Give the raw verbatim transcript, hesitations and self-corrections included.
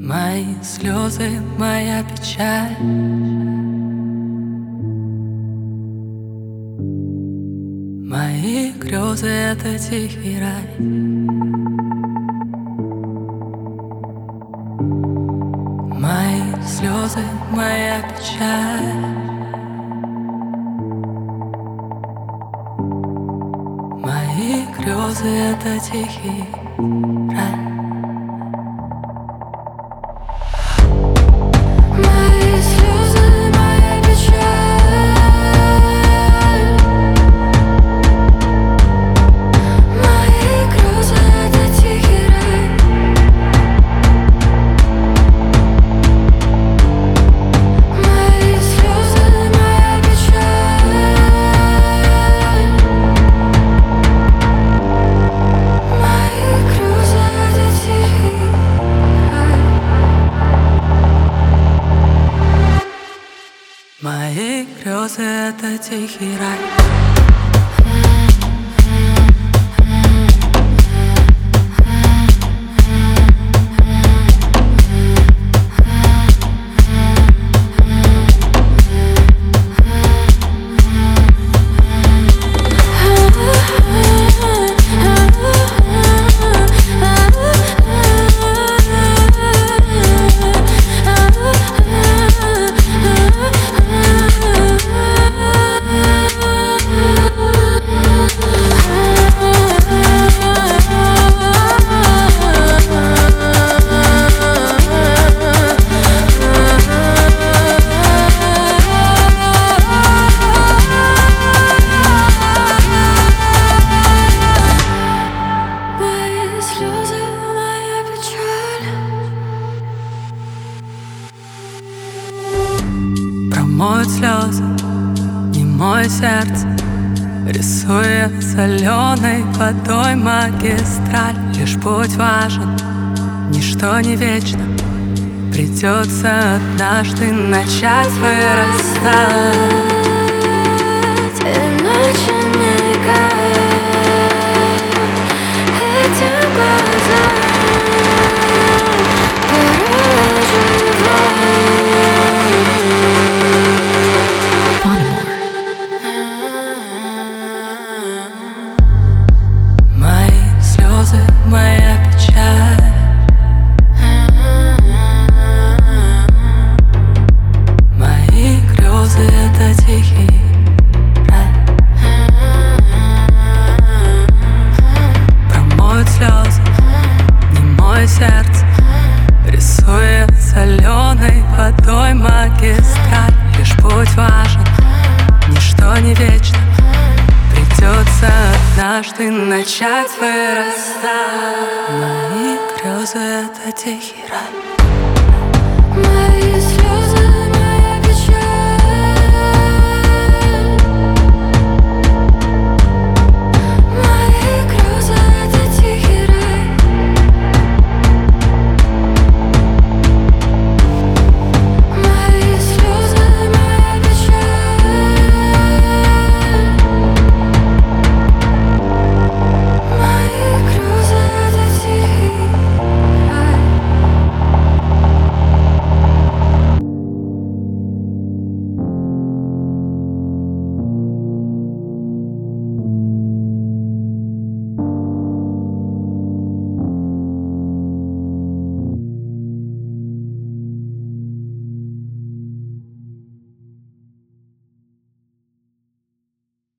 Мои слезы, моя печаль, мои грезы — это тихий рай. Мои слезы, моя печаль, мои грезы — это тихий рай. Мои грезы — это тихий рай. Промоют слезы, не мой сердце, рисуя соленой водой магистраль. Лишь путь важен, ничто не вечно. Придется однажды начать вырастать. Иначе не играй этим глазам. Моя печаль, мои грезы — это тихий рай. Промоют слезы, не мой сердце, рисуя соленой водой магистраль. Лишь путь важен, ничто не вечно. Придется однажды начать вырастать. Мои грезы — это тихий рай.